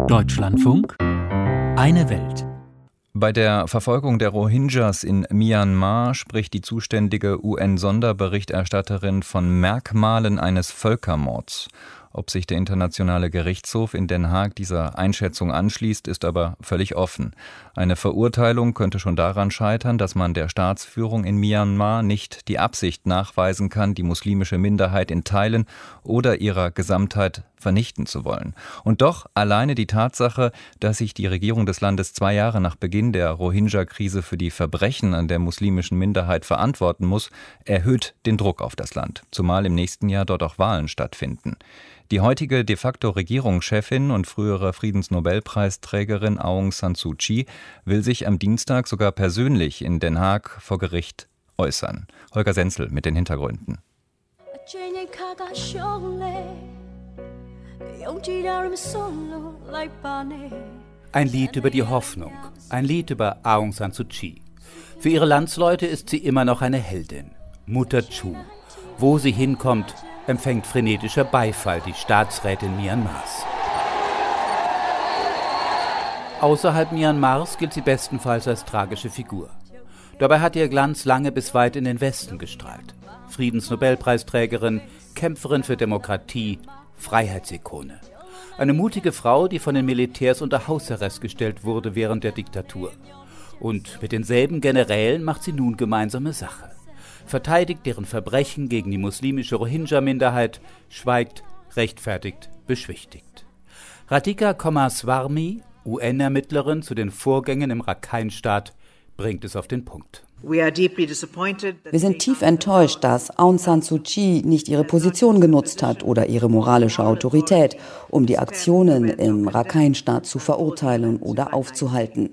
Deutschlandfunk, eine Welt. Bei der Verfolgung der Rohingyas in Myanmar spricht die zuständige UN-Sonderberichterstatterin von Merkmalen eines Völkermords. Ob sich der Internationale Gerichtshof in Den Haag dieser Einschätzung anschließt, ist aber völlig offen. Eine Verurteilung könnte schon daran scheitern, dass man der Staatsführung in Myanmar nicht die Absicht nachweisen kann, die muslimische Minderheit in Teilen oder ihrer Gesamtheit vernichten zu wollen. Und doch alleine die Tatsache, dass sich die Regierung des Landes 2 Jahre nach Beginn der Rohingya-Krise für die Verbrechen an der muslimischen Minderheit verantworten muss, erhöht den Druck auf das Land, zumal im nächsten Jahr dort auch Wahlen stattfinden. Die heutige de facto Regierungschefin und frühere Friedensnobelpreisträgerin Aung San Suu Kyi will sich am Dienstag sogar persönlich in Den Haag vor Gericht äußern. Holger Senzel mit den Hintergründen. Ein Lied über die Hoffnung, ein Lied über Aung San Suu Kyi. Für ihre Landsleute ist sie immer noch eine Heldin, Mutter Chu. Wo sie hinkommt, empfängt frenetischer Beifall die Staatsrätin Myanmars. Außerhalb Myanmars gilt sie bestenfalls als tragische Figur. Dabei hat ihr Glanz lange bis weit in den Westen gestrahlt. Friedensnobelpreisträgerin, Kämpferin für Demokratie, Freiheitsikone. Eine mutige Frau, die von den Militärs unter Hausarrest gestellt wurde während der Diktatur. Und mit denselben Generälen macht sie nun gemeinsame Sache. Verteidigt deren Verbrechen gegen die muslimische Rohingya-Minderheit, schweigt, rechtfertigt, beschwichtigt. Radhika Kumaraswamy, UN-Ermittlerin zu den Vorgängen im Rakhine-Staat, bringt es auf den Punkt. Wir sind tief enttäuscht, dass Aung San Suu Kyi nicht ihre Position genutzt hat oder ihre moralische Autorität, um die Aktionen im Rakhine-Staat zu verurteilen oder aufzuhalten.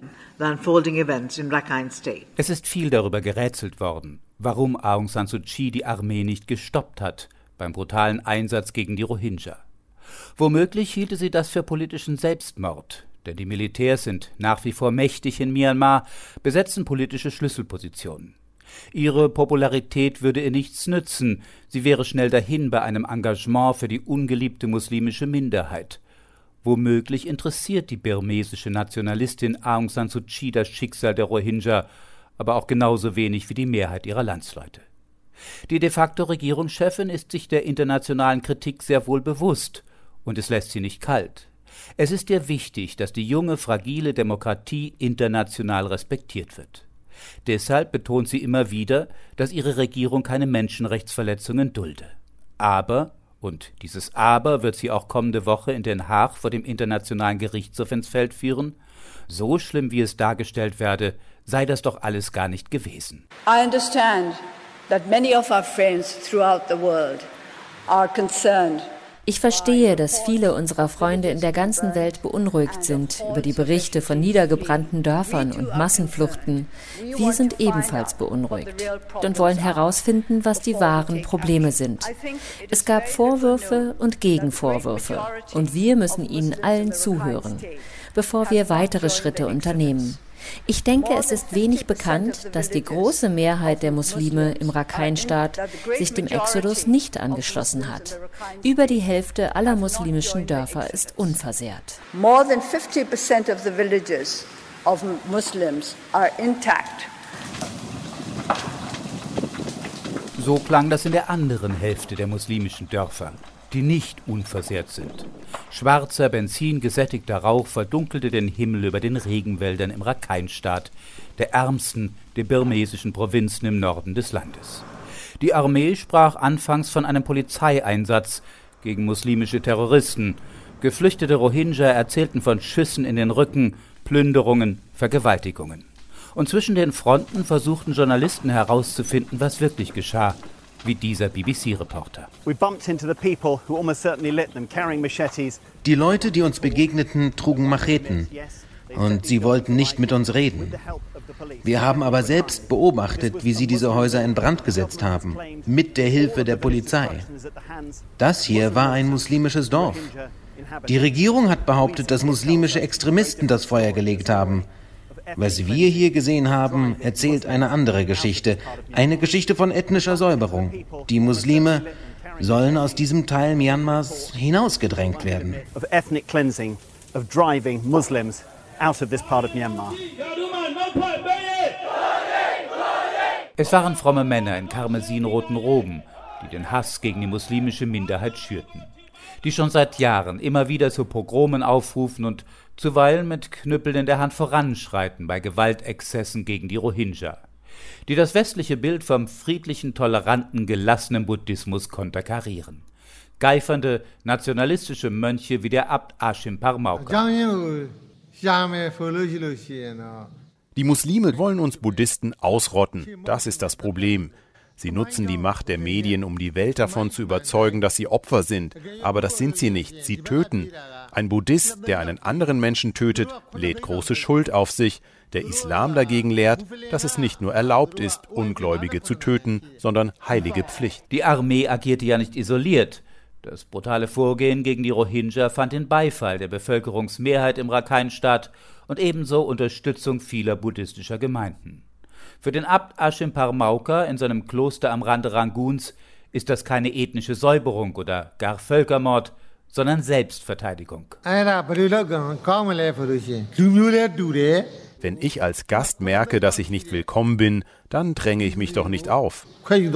Es ist viel darüber gerätselt worden, warum Aung San Suu Kyi die Armee nicht gestoppt hat beim brutalen Einsatz gegen die Rohingya. Womöglich hielte sie das für politischen Selbstmord, denn die Militärs sind nach wie vor mächtig in Myanmar, besetzen politische Schlüsselpositionen. Ihre Popularität würde ihr nichts nützen, sie wäre schnell dahin bei einem Engagement für die ungeliebte muslimische Minderheit. Womöglich interessiert die birmesische Nationalistin Aung San Suu Kyi das Schicksal der Rohingya, aber auch genauso wenig wie die Mehrheit ihrer Landsleute. Die de facto Regierungschefin ist sich der internationalen Kritik sehr wohl bewusst, und es lässt sie nicht kalt. Es ist ihr wichtig, dass die junge, fragile Demokratie international respektiert wird. Deshalb betont sie immer wieder, dass ihre Regierung keine Menschenrechtsverletzungen dulde. Aber, und dieses Aber wird sie auch kommende Woche in Den Haag vor dem Internationalen Gerichtshof ins Feld führen, so schlimm wie es dargestellt werde, sei das doch alles gar nicht gewesen. I understand that many of our friends throughout the world are concerned. Ich verstehe, dass viele unserer Freunde in der ganzen Welt beunruhigt sind über die Berichte von niedergebrannten Dörfern und Massenfluchten. Wir sind ebenfalls beunruhigt und wollen herausfinden, was die wahren Probleme sind. Es gab Vorwürfe und Gegenvorwürfe und wir müssen ihnen allen zuhören, bevor wir weitere Schritte unternehmen. Ich denke, es ist wenig bekannt, dass die große Mehrheit der Muslime im Rakhine-Staat sich dem Exodus nicht angeschlossen hat. Über die Hälfte aller muslimischen Dörfer ist unversehrt. More than 50% of the villages of Muslims are intact. So klang das in der anderen Hälfte der muslimischen Dörfer, die nicht unversehrt sind. Schwarzer, benzingesättigter Rauch verdunkelte den Himmel über den Regenwäldern im Rakhine-Staat, der ärmsten der birmesischen Provinzen im Norden des Landes. Die Armee sprach anfangs von einem Polizeieinsatz gegen muslimische Terroristen. Geflüchtete Rohingya erzählten von Schüssen in den Rücken, Plünderungen, Vergewaltigungen. Und zwischen den Fronten versuchten Journalisten herauszufinden, was wirklich geschah, wie dieser BBC-Reporter. Die Leute, die uns begegneten, trugen Macheten und sie wollten nicht mit uns reden. Wir haben aber selbst beobachtet, wie sie diese Häuser in Brand gesetzt haben, mit der Hilfe der Polizei. Das hier war ein muslimisches Dorf. Die Regierung hat behauptet, dass muslimische Extremisten das Feuer gelegt haben. Was wir hier gesehen haben, erzählt eine andere Geschichte. Eine Geschichte von ethnischer Säuberung. Die Muslime sollen aus diesem Teil Myanmars hinausgedrängt werden. of driving Muslims out of this part of Myanmar. Es waren fromme Männer in karmesinroten Roben, die den Hass gegen die muslimische Minderheit schürten, die schon seit Jahren immer wieder zu Pogromen aufrufen und zuweilen mit Knüppeln in der Hand voranschreiten bei Gewaltexzessen gegen die Rohingya, die das westliche Bild vom friedlichen, toleranten, gelassenen Buddhismus konterkarieren. Geifernde, nationalistische Mönche wie der Abt Ashim Parmauka. Die Muslime wollen uns Buddhisten ausrotten, das ist das Problem. Sie nutzen die Macht der Medien, um die Welt davon zu überzeugen, dass sie Opfer sind. Aber das sind sie nicht, sie töten. Ein Buddhist, der einen anderen Menschen tötet, lädt große Schuld auf sich. Der Islam dagegen lehrt, dass es nicht nur erlaubt ist, Ungläubige zu töten, sondern heilige Pflicht. Die Armee agierte ja nicht isoliert. Das brutale Vorgehen gegen die Rohingya fand den Beifall der Bevölkerungsmehrheit im Rakhine-Staat und ebenso Unterstützung vieler buddhistischer Gemeinden. Für den Abt Ashim Parmauka in seinem Kloster am Rande Ranguns ist das keine ethnische Säuberung oder gar Völkermord, sondern Selbstverteidigung. Wenn ich als Gast merke, dass ich nicht willkommen bin, dann dränge ich mich doch nicht auf.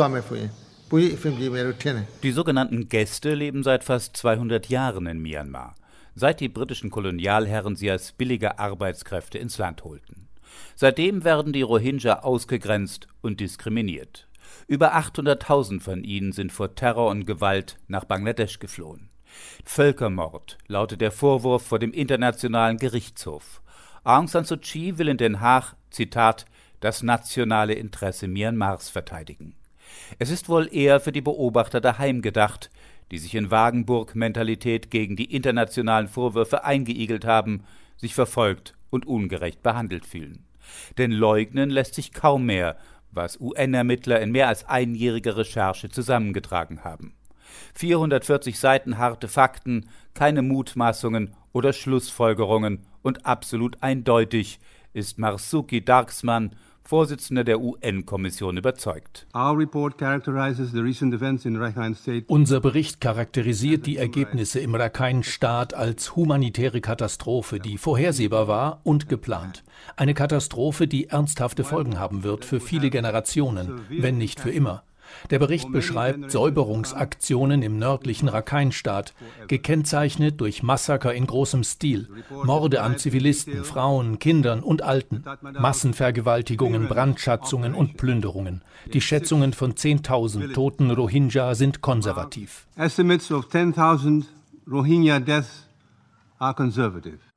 Die sogenannten Gäste leben seit fast 200 Jahren in Myanmar, seit die britischen Kolonialherren sie als billige Arbeitskräfte ins Land holten. Seitdem werden die Rohingya ausgegrenzt und diskriminiert. Über 800.000 von ihnen sind vor Terror und Gewalt nach Bangladesch geflohen. Völkermord lautet der Vorwurf vor dem Internationalen Gerichtshof. Aung San Suu Kyi will in Den Haag, Zitat, das nationale Interesse Myanmars verteidigen. Es ist wohl eher für die Beobachter daheim gedacht, die sich in Wagenburg-Mentalität gegen die internationalen Vorwürfe eingeigelt haben, sich verfolgt und ungerecht behandelt fühlen. Denn leugnen lässt sich kaum mehr, was UN-Ermittler in mehr als einjähriger Recherche zusammengetragen haben. 440 Seiten harte Fakten, keine Mutmaßungen oder Schlussfolgerungen und absolut eindeutig ist Marzuki Dargsman, Vorsitzender der UN-Kommission, überzeugt. Unser Bericht charakterisiert die Ergebnisse im Rakhine-Staat als humanitäre Katastrophe, die vorhersehbar war und geplant. Eine Katastrophe, die ernsthafte Folgen haben wird für viele Generationen, wenn nicht für immer. Der Bericht beschreibt Säuberungsaktionen im nördlichen Rakhine-Staat, gekennzeichnet durch Massaker in großem Stil, Morde an Zivilisten, Frauen, Kindern und Alten, Massenvergewaltigungen, Brandschatzungen und Plünderungen. Die Schätzungen von 10.000 toten Rohingya sind konservativ. Estimates of 10,000 Rohingya deaths are conservative.